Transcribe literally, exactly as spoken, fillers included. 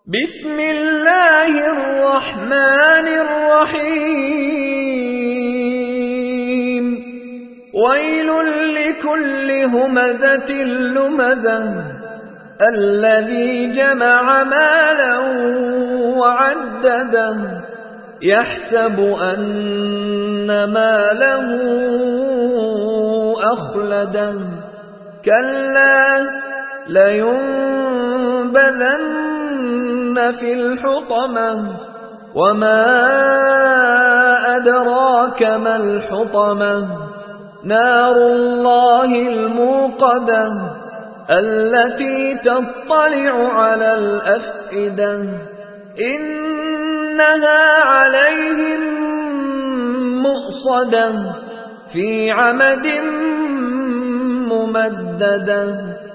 بسم الله الرحمن الرحيم ويل لكل همزة لمزة الذي جمع مالا وعدده يحسب أن ماله أخلده كلا لينبذن في الحطمة وما أدراك ما الحطمة نار الله الموقدة التي تطلع على الأفئدة إنها عليهم مؤصدة في عمد ممددة.